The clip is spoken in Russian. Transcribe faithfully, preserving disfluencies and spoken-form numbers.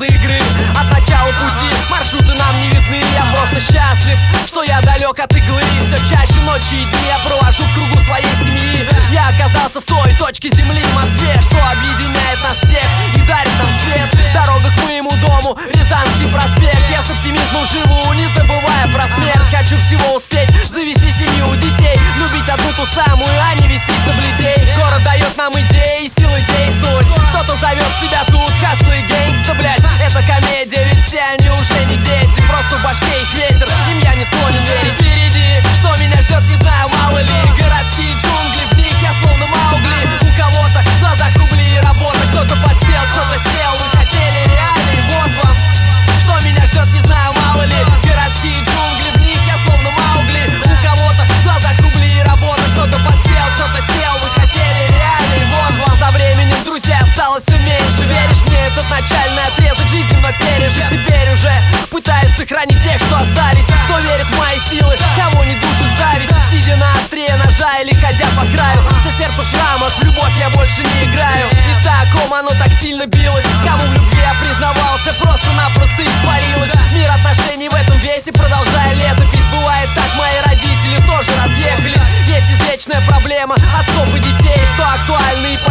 игры. От начала пути маршруты нам не видны. Я просто счастлив, что я далек от иглы. Все чаще ночи и дни я провожу в кругу своей семьи. Я оказался в той точке земли, в Москве, что объединяет нас всех и дарит нам свет. Дорога к моему дому, Рязанский проспект. Я с оптимизмом живу, не забывая про смерть. Хочу всего успеть, завести семью, детей, любить одну ту самую, а не вестись на бледей. Город дает нам идеи и силы действовать. Кто-то зовет себя тут хастлы и гэнгста, блять. Это комедия, ведь все они уже не дети. Просто в башке их ветер, им я не склонен верить. Впереди, что меня ждет, не знаю, мало ли. Городские джунгли, в них я словно Маугли. У кого-то в глазах рубли и работа. Кто-то подсел, кто-то сел, вы хотели реалий, вот вам. Что меня ждет, не знаю, мало ли. Городские джунгли, в них я словно Маугли. У кого-то в глазах рубли и работа. Кто-то подсел, кто-то сел, вы хотели реалий, вот вам. Со временем, друзья, осталось все меньше. Веришь мне, этот начальный отрезок жизни мной пережит. Теперь уже пытаюсь сохранить тех, что остались. Кто верит в мои силы, кого не душит зависть. Сидя на острие ножа или ходя по краю. Все сердце в шрамах, в любовь я больше не играю. И так, ком оно так сильно билось. Кому в любви я признавался, просто-напросто испарилось. Мир отношений в этом весе, продолжая летопись. Бывает так, мои родители тоже разъехались. Есть извечная проблема отцов и детей, что актуальны и по